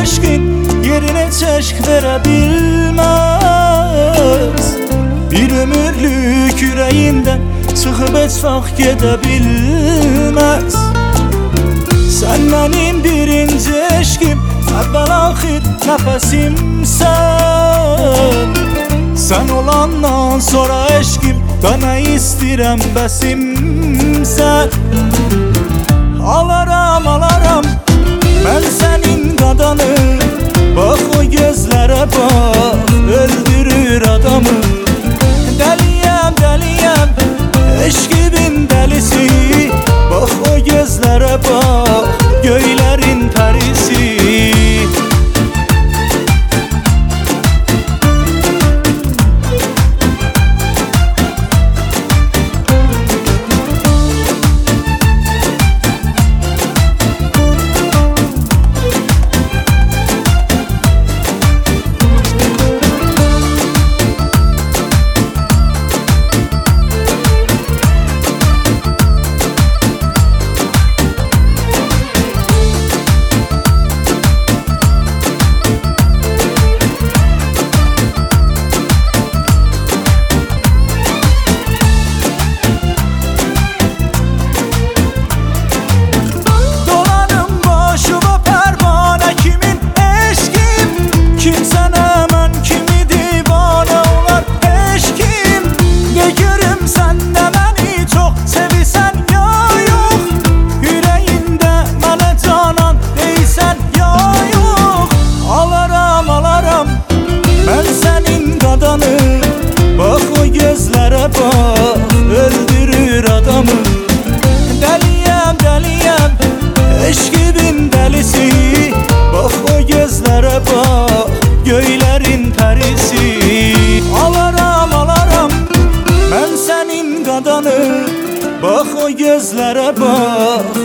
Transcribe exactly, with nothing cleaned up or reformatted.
eşkin yerine çeşk verebilmez. Bir ömürlük yüreğinden çıkıp heç vaxt gedə bilməz. Sen benim birinci eşkim, evvel ahir nefesimsen. Sen olandan sonra eşkim, ben ne istirem besimsen. Alaram alaram ben senin qadanı, bak o gözlere bak, öldürür adamı. Deliyem deliyem eşkimin delisi, bak o gözlere bak, göylerin perisi. Bak o gözlere bak, öldürür adamı. Deliyem deliyem eşkimin delisi, bak o gözlere bak, göylerin perisi. Alaram alaram ben senin qadanı, bak o gözlere bak,